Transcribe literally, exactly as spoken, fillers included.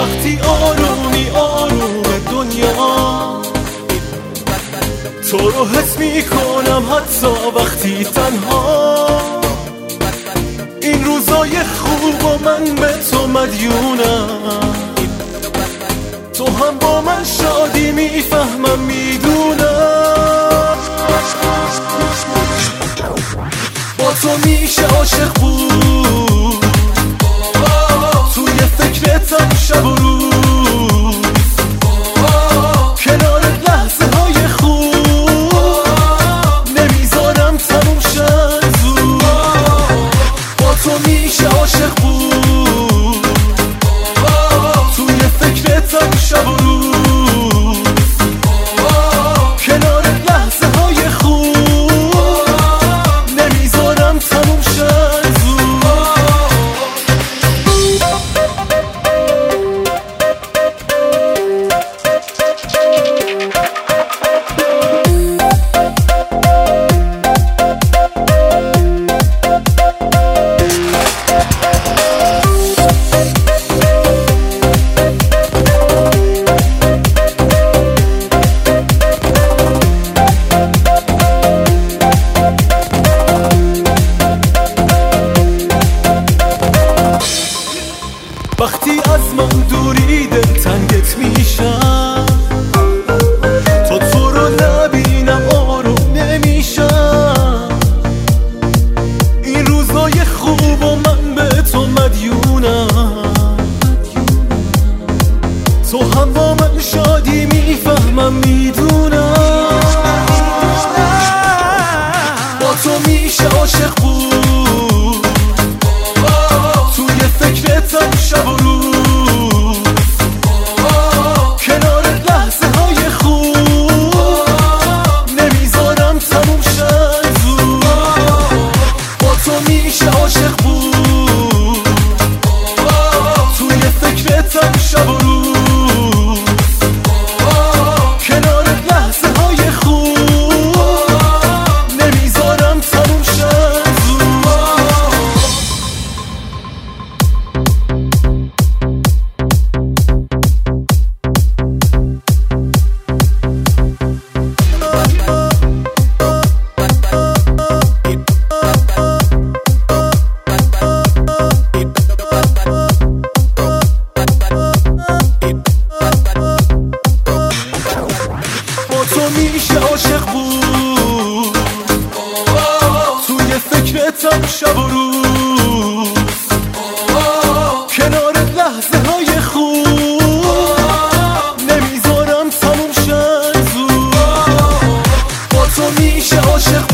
وقتی آرومی آروم دنیا تو رو حس میکنم، حتی وقتی تنها. این روزای خوب و من به تو مدیونم، تو هم با من شادی میفهمم میدونم. با تو میشه عاشق بود، توی فکرتم شب و روز، کنارت لحظه های خوب نمیذارم تموم شد زود. با تو میشه عاشق بود، توی فکرتم شب و روز، کنارت لحظه های خوب نمیذارم تموم شد زود. وقتی از من دوری دلتنگت میشم، تا تو رو نبینم آروم نمیشم. این روزای خوب و من به تو مدیونم، تو هم با من شادی میفهمم میدونم. با تو میشه عاشق بود، توی فکرتم شب و روز، کنارت لحظه های خوب نمیذارم تموم شد زود. با تو میشه عاشق بود، توی فکرتم شب و روز، کنارت لحظه های خوب نمیذارم تموم شد زود. تو میشه عاشق بود، توی فکرتم شب و روز، کنارت لحظه های خوب نمیذارم تموم شد زود. با تو میشه عاشق